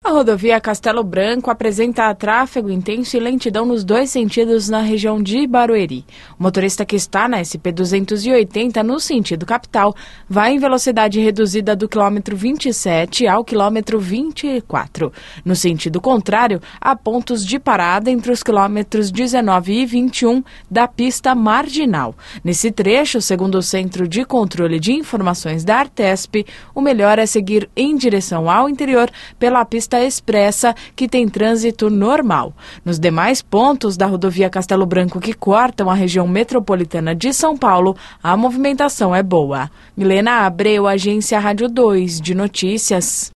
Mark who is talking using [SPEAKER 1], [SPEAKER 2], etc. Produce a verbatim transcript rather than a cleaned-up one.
[SPEAKER 1] A rodovia Castelo Branco apresenta tráfego intenso e lentidão nos dois sentidos na região de Barueri. O motorista que está na S P duzentos e oitenta no sentido capital vai em velocidade reduzida do quilômetro vinte e sete ao quilômetro vinte e quatro. No sentido contrário, há pontos de parada entre os quilômetros dezenove e vinte e um da pista marginal. Nesse trecho, segundo o Centro de Controle de Informações da Artesp, o melhor é seguir em direção ao interior pela pista expressa, que tem trânsito normal. Nos demais pontos da rodovia Castelo Branco que cortam a região metropolitana de São Paulo, a movimentação é boa. Milena Abreu, Agência Rádio dois de Notícias.